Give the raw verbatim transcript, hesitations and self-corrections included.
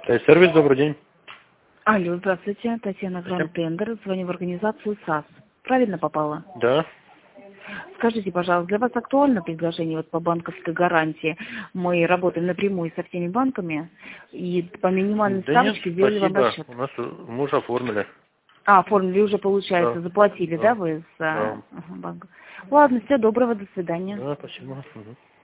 Сервис, добрый день. Алло, здравствуйте, Татьяна Гранд Тендер, звоню в организацию САС. Правильно попала? Да. Скажите, пожалуйста, для вас актуально предложение вот по банковской гарантии? Мы работаем напрямую со всеми банками и по минимальной Да ставочке нет, сделали вам спасибо. расчет. У нас муж оформили. А, оформили уже, получается, Да. заплатили, да, Да. вы с Да. а, ага, банка? Ладно, всего доброго, до свидания. Да, спасибо. Угу.